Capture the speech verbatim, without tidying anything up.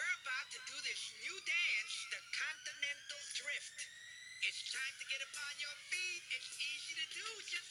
We're about to do this new dance, the Continental Drift. It's time to get up on your feet. It's easy to do. Just